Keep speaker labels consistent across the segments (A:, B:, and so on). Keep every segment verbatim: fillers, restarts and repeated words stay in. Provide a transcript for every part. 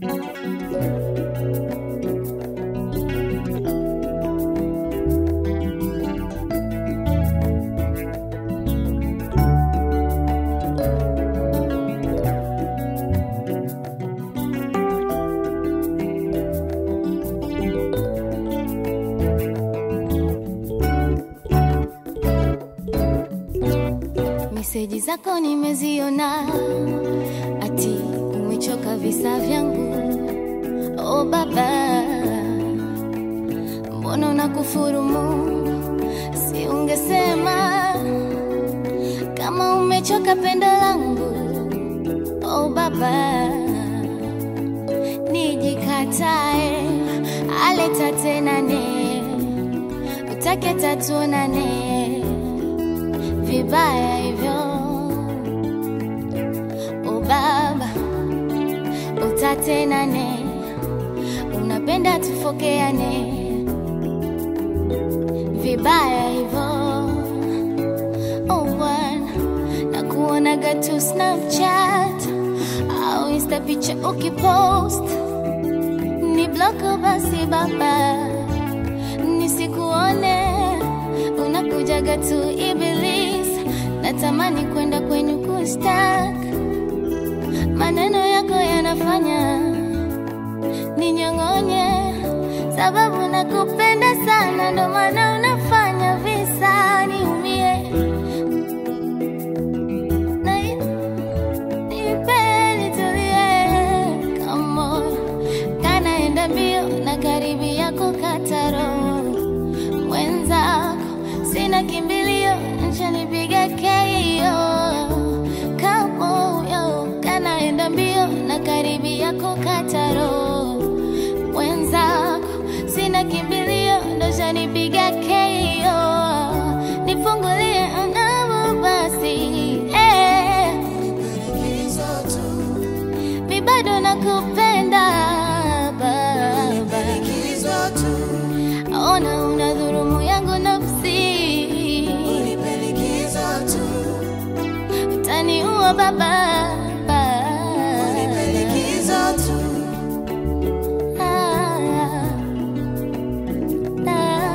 A: Meseji zako nimeziona, ati umechoka visa vyangu. Oh baba, mbona unakufuru Mungu? Si ungesema kama umechoka pendo langu. Oh baba, nijikatae aleta tena ne, utake tatuonane vibaya hivyo. Oh baba, utatenane, unapenda tufokeane vibaya hivyo. Oh bwana, nakuonaga tu Snapchat au Insta picha ukipost, ni bloko basi baba, nisikuone. Unakujaga tu Iblis, natamani kwenda kwenye kustak. Maneno yako yanafanya ninyong'onye, sababu nakupenda sana, ndo maana unafanya visa niumie. Na nipe nitulie, come on. Kanaenda mbio na karibi yako kataro mwenzako, sina kimbilio, nchanipiga keyo. Come on, yo. Kanaenda mbio na karibi yako kataro mwenzako, sina kimbilio, nchanipiga keyo. Nifungulie mlango basi, eh. Mi bado nakupenda baba, ona unadhulumu yangu nafsi, utaniua baba, unipelekeza tu. Ah, ah,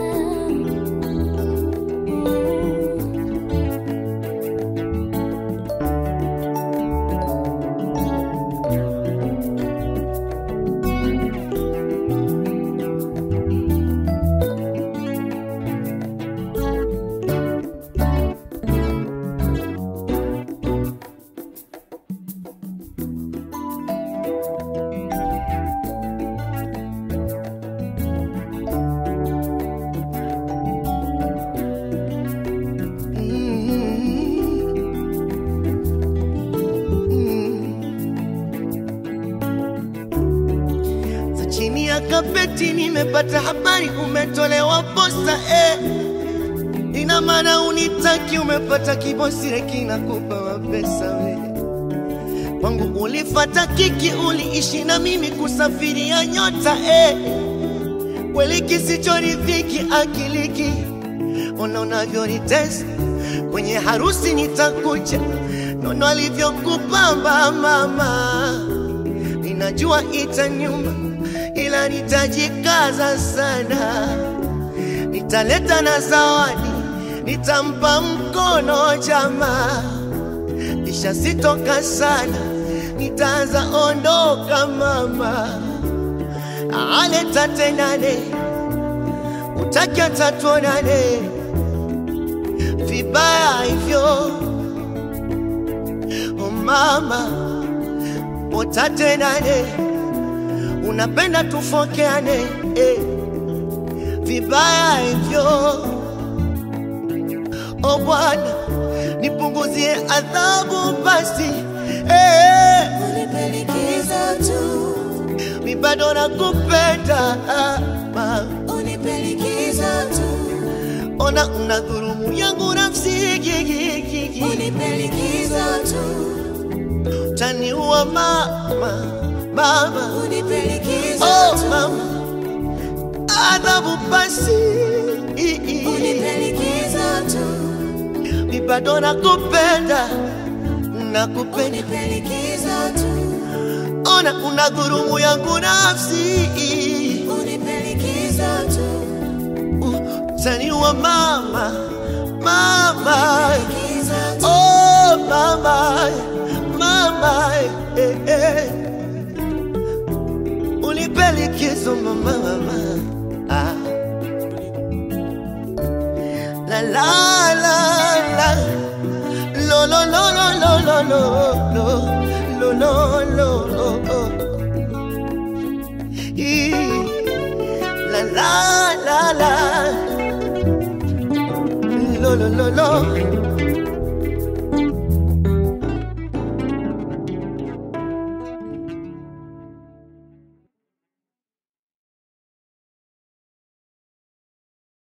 B: chini ya kapeti nimepata habari umetolewa posta, eh. Ina maana unitaki, umepata kibosi rekina kupa mapesa we. Wangu ulifata kiki, uliishi na mimi kusafiria nyota, eh. Kweli kisichoridhiki akiliki, ona unavyonitesa. Kwenye harusi nitakuja, nono alivyokupamba mama. Ninajua itanyuma, ila nitajikaza sana. Nitaleta na zawadi, nitampa mkono jamaa. Kisha sitoka sana, nitaanza ondoka mama. Aleta tenane, utakia tatuonane vibaya hivyo. Oh mama, utatenane, unapenda tufokeane, eh. Vibaya hivyo. Oh Bwana, nipunguzie adhabu basi, eh.
A: unipelekeza tu.
B: Mi bado nakupenda, mama.
A: Unipelekeza tu.
B: Ona unadhulumu yangu nafsi,
A: unipelekeza tu.
B: Utaniua mama, mama.
A: Unipelekeza
B: oh,
A: tu.
B: Mama, adhabu basi,
A: unipelekeza tu.
B: mi bado nakupenda, nakupenda.
A: Unipelekeza tu.
B: ona unadhurumu yangu nafsi.
A: Unipe likizo tu.
B: Utaniua mama, mama.
A: Likizo tu.
B: Oh mama, mama, eh, eh. Unipe likizo mama, mama. Ah. La la la la, lo lo lo lo lo lo lo lo lo lo lo lo. Ee. La la la la, lo lo lo lo.